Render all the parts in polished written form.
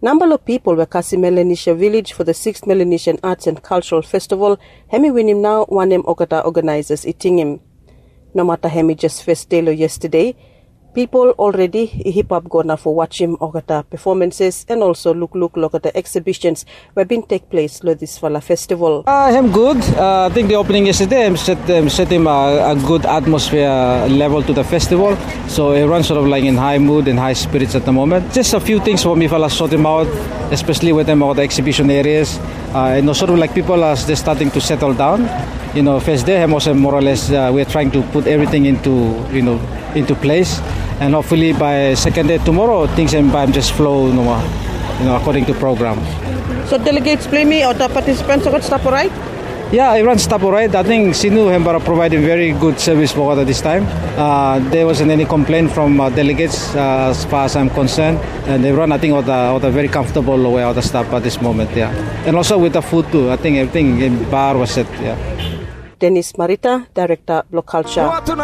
Number of people were kasi Melanesia village for the 6th Melanesian Arts and Cultural Festival. Hemi winim now wanem okata organizers itingim. No matter hemi just first day lo yesterday, people already hip hop gonna for watching okata performances and also look lokata exhibitions were been take place lo this fala festival. I'm good. I think the opening yesterday setting a good atmosphere level to the festival. So everyone's sort of like in high mood and high spirits at the moment. Just a few things for me fala sort them out, especially with them about the exhibition areas. Sort of like people are just starting to settle down. First day more or less we're trying to put everything into place. And hopefully by second day tomorrow, things and just flow, according to program. So delegates play me or the participants got stop alright? Yeah, everyone stop alright. I think Sinu Hembara provided very good service for this time. There wasn't any complaint from delegates as far as I'm concerned. And everyone, I think, was very comfortable with the staff at this moment, yeah. And also with the food too. I think everything in bar was set, yeah. Dennis Marita, Director, Block Culture.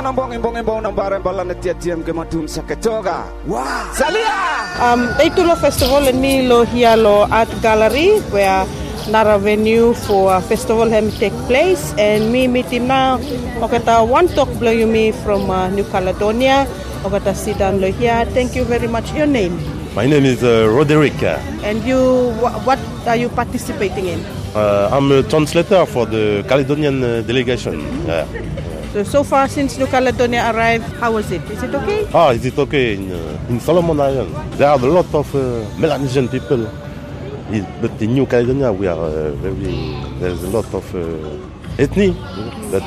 Itulo Festival and me lo here lo Art Gallery where Nara venue for a festival hem take place and me meet him now. Okata one talk blow you me from New Caledonia. Okata sit down lo here. Thank you very much. Your name? My name is Roderick. And you, what are you participating in? I'm a translator for the Caledonian delegation. So far since New Caledonia arrived, how was it? Is it okay? Is it okay in Solomon Island? There are a lot of Melanesian people, but in New Caledonia we are there's a lot of ethnic. But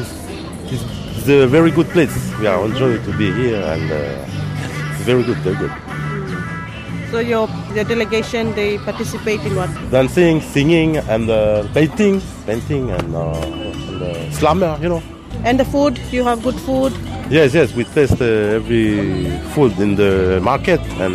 it's a very good place. We are enjoying to be here and it's very good, very good. So your delegation, they participate in what? Dancing, singing, and painting and slammer, And the food? You have good food? Yes. We taste every food in the market, and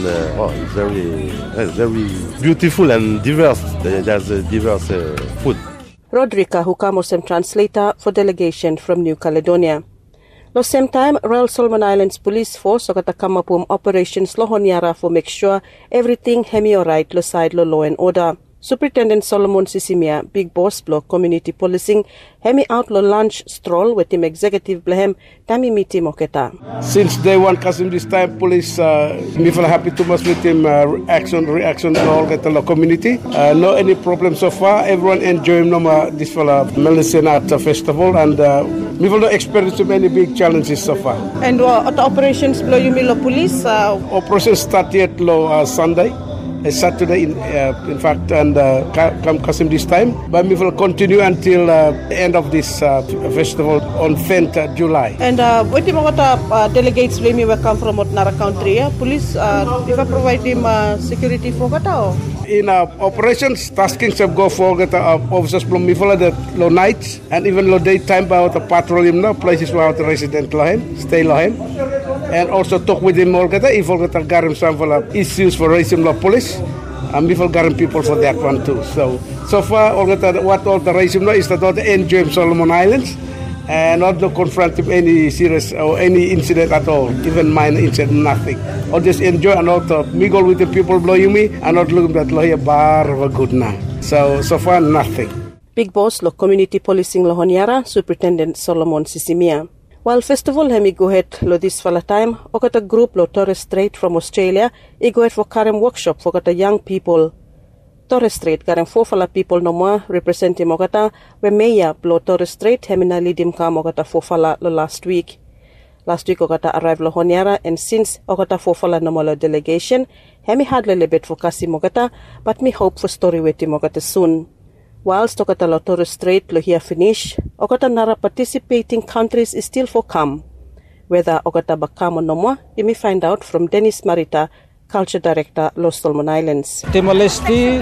it's very beautiful and diverse. There's a diverse food. Rodrika Hukamosem translator for delegation from New Caledonia. Lo same time, Royal Solomon Islands Police Force kamapum operations lo honiara for make sure everything hemi alright lo side lo law and order. Superintendent Solomon Sisimia, Big Boss Block Community Policing, hemi out lo lunch stroll with him executive blehem tami miti moketa. Since day one, Kasim this time police me feel happy too much with him reaction all get the community. No any problem so far. Everyone enjoying this Melanesian Art Festival and we will not experience too many big challenges so far. And what operations blow you lo police? Operation started Sunday. Saturday, in fact, and come Kasim this time. But we will continue until the end of this festival on 10th July. And what the delegates will come from Nara country? Police, if I provide them security for what? In operations, taskings have go for officers from Mifola the low nights and even low daytime about the patrol places where the resident stay lohem. And also talk with him all if all get garim some issues for racism law police and we will garim people for that one too. So far all the racism law is that all the enjoy Solomon Islands and not to confront any serious or any incident at all, even minor incident, nothing. Or just enjoy and not mingle with the people below you me and not look at lawyer bar or good now. So far nothing. Big Boss lo Community Policing lo honiara, Superintendent Solomon Sisimia. While festival hemi go ahead lo this fala time, okata group lo Torres Strait from Australia, go ahead for karem workshop for kata young people. Torres Strait karem 4 fala people no more representing okata we meya lo Torres Strait hemi na lidim kam okata 4 fala lo last week. Last week okata arrive lo honiara and since okata 4 fala no more delegation, hemi had le lebet for kasi okata, but me hope for story with him okata soon. Whilst okata lo Torres Strait lo here finish, okata nara participating countries is still for come. Whether okata bakam or no more, you may find out from Dennis Marita, Culture Director, Los Solomon Islands. Timor-Leste,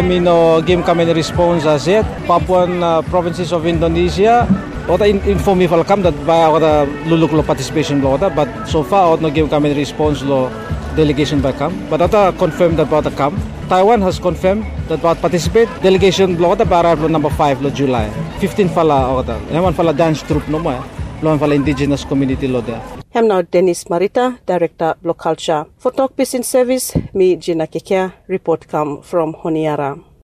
game coming response as yet. Papuan provinces of Indonesia, okata inform me falcam that by okata luluk lo participation lo okata, but so far no game coming response lo delegation by come. But okata confirmed that about the come. Taiwan has confirmed that about participate. Delegation block arrive number 5 July. 15 fala okata. Naman fala dance troupe no mo. lo fala indigenous community lo there. Hem now Dennis Marita, Director Block Culture. For Talk Peace in Service, me Gina Kekea, report come from Honiara.